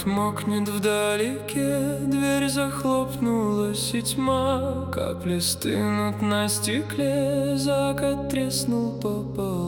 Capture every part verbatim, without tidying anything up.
Город мокнет вдалеке, дверь захлопнулась, и тьма. Капли стынут на стекле, закат треснул пополам.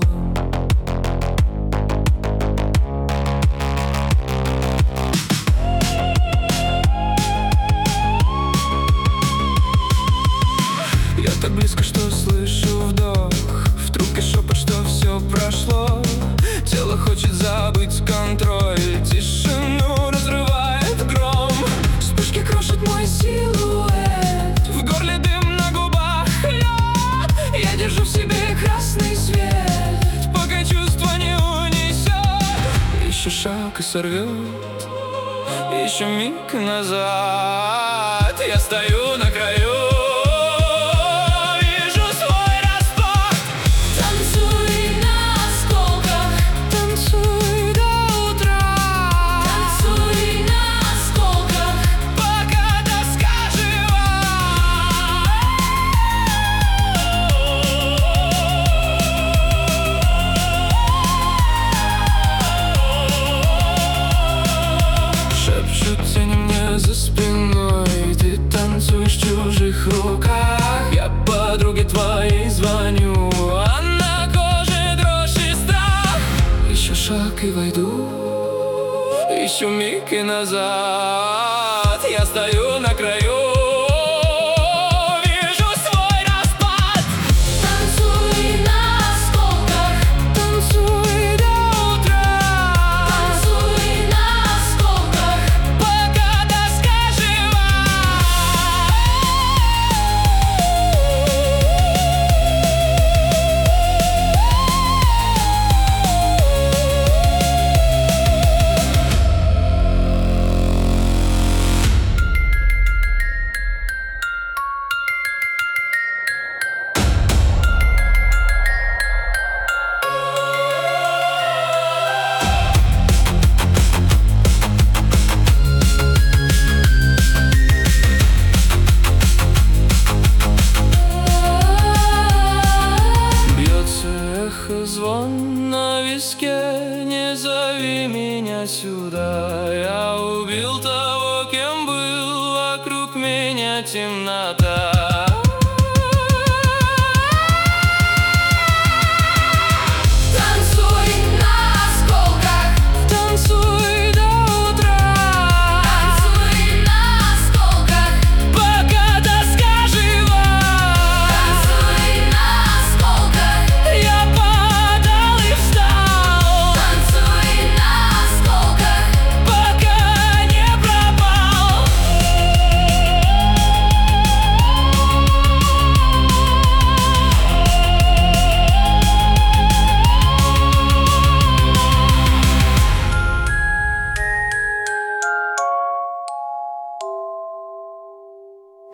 Я так близко, что слышу вдох, в трубке шепот, что все прошло. Тело хочет забыть контроль, тишину разрывает гром. Вспышки крошат мой силуэт, в горле дым, на губах лед. Я держу в себе красный свет, пока чувство не унесет. Еще шаг и сорвет, еще миг назад. Я стою на краю, тени мне за спиной, ты танцуешь в чужих руках. Я подруге твоей звоню, а на коже дрожь и страх. Еще шаг и войду, еще миг и назад. Я стою на краю, звон на виске, не зови меня сюда. Я убил того, кем был, вокруг меня темнота.